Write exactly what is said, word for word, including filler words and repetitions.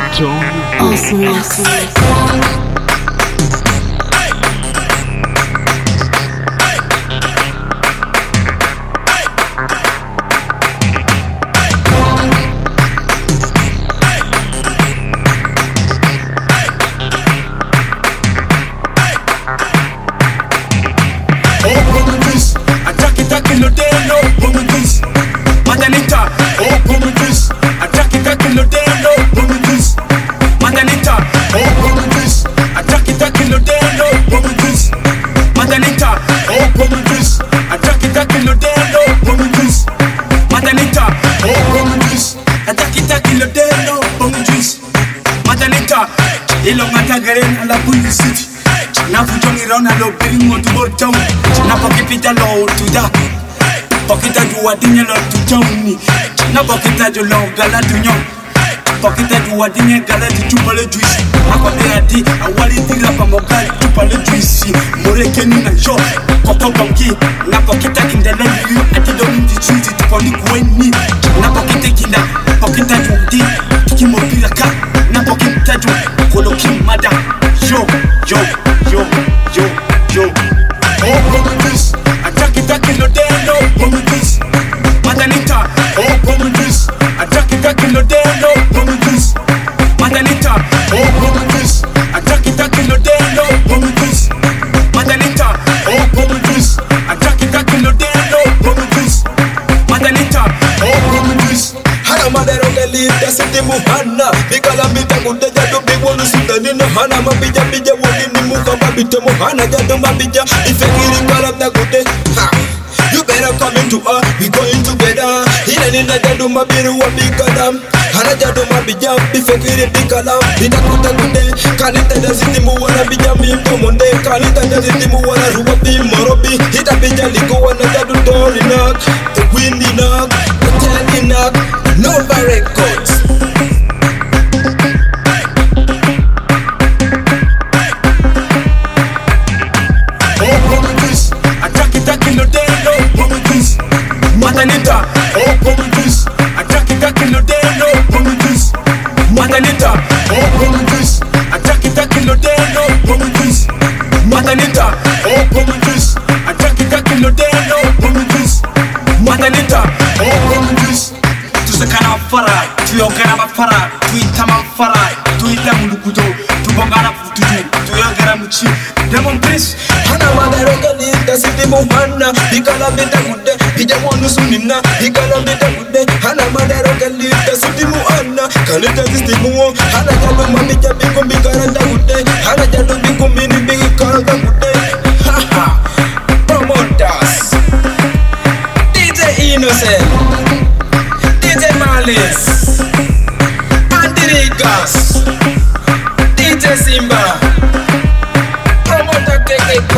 Awesomeness. La publicity na fujongi rona lo bring mo to board town na pokipita lo to da pokita juwa dinye lo to town ni na pokita jo lo gala to nyon pokita juwa dinye gala to chupale juice akode ati awali tira pa mogali chupale juice more kenu na jo koko bonki na pokita kinda lo yu ati do ndi juice to poli kweni na pokita kinda pokita judi kimo pira ka na pokita ju kolo kimada yo yo yo yo yo oh bomudis ataki taki lo deno bomudis madanita oh bomudis ataki taki lo deno bomudis madanita oh bomudis ataki taki lo deno bomudis madanita oh bomudis ataki taki lo deno bomudis madanita oh bomudis hana madero gali dasiti muhanna bikala mitakude jadu biwonu sutani no hana mabija bija woni ni muka mabite muhanna jadu mabija ifekiri kala mtakude ha you better come into us we going together hina nina jadu mabiru wa bikala hana jadu mabija ifekiri bikala itakuta kude kalita dasiti muwana bija mimto monde kalita dasiti muwana ruwa bi morobi ita bija liko wana jadu dori nak the windy nak the teddy nak Nova Records. Oh, bomudis, ataki taki lo deno, bomudis, madanita. Oh, bomudis, ataki taki lo deno, bomudis, madanita. Oh, bomudis, ataki taki lo deno, bomudis, madanita. Oh, bomudis, ataki taki lo deno, bomudis, madanita. Oh, bomudis. Kana fara, tu yo kana ma fara, tu itama fara, tu itamu lukuto, tu bongana futuju, tu yo kana muchi. Demon Prince, hana madaro gali, dasiti muhanna, bikala bita kude, bija wonu sunina, bikala bita kude, hana madaro gali, dasiti muhanna, kalita dasiti muo, hana jalu mabija biko bikaranda kude, hana jalu biko mini bikaranda kude. Ha ha, promoters, D J Innocent. D J Malice, Andy Rigas, D J Simba, Promoter K K K.